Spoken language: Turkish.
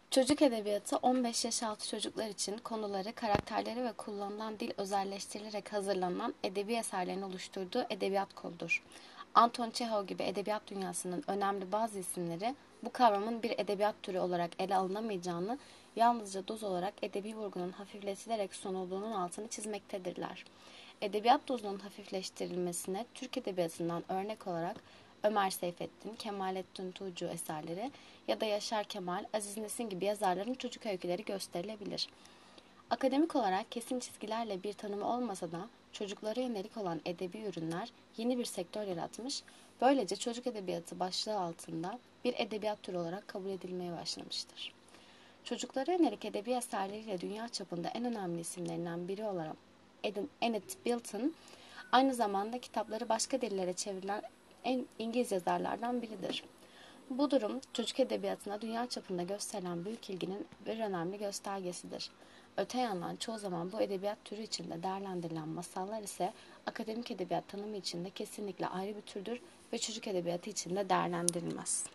Çocuk edebiyatı 15 yaş altı çocuklar için konuları, karakterleri ve kullanılan dil özelleştirilerek hazırlanan edebi eserlerin oluşturduğu edebiyat koludur. Anton Çehov gibi edebiyat dünyasının önemli bazı isimleri bu kavramın bir edebiyat türü olarak ele alınamayacağını, yalnızca doz olarak edebi vurgunun hafifletilerek sunulduğunun altını çizmektedirler. Edebiyat dozunun hafifleştirilmesine Türk edebiyatından örnek olarak Ömer Seyfettin, Kemalettin Tuğcu eserleri ya da Yaşar Kemal, Aziz Nesin gibi yazarların çocuk öyküleri gösterilebilir. Akademik olarak kesin çizgilerle bir tanımı olmasa da çocuklara yönelik olan edebi ürünler yeni bir sektör yaratmış, böylece çocuk edebiyatı başlığı altında bir edebiyat türü olarak kabul edilmeye başlamıştır. Çocuklara yönelik edebi eserleriyle dünya çapında en önemli isimlerinden biri olan Enid Blyton, aynı zamanda kitapları başka dillere çevrilen en İngiliz yazarlardan biridir. Bu durum çocuk edebiyatına dünya çapında gösterilen büyük ilginin bir önemli göstergesidir. Öte yandan çoğu zaman bu edebiyat türü içinde değerlendirilen masallar ise akademik edebiyat tanımı içinde kesinlikle ayrı bir türdür ve çocuk edebiyatı içinde değerlendirilmez.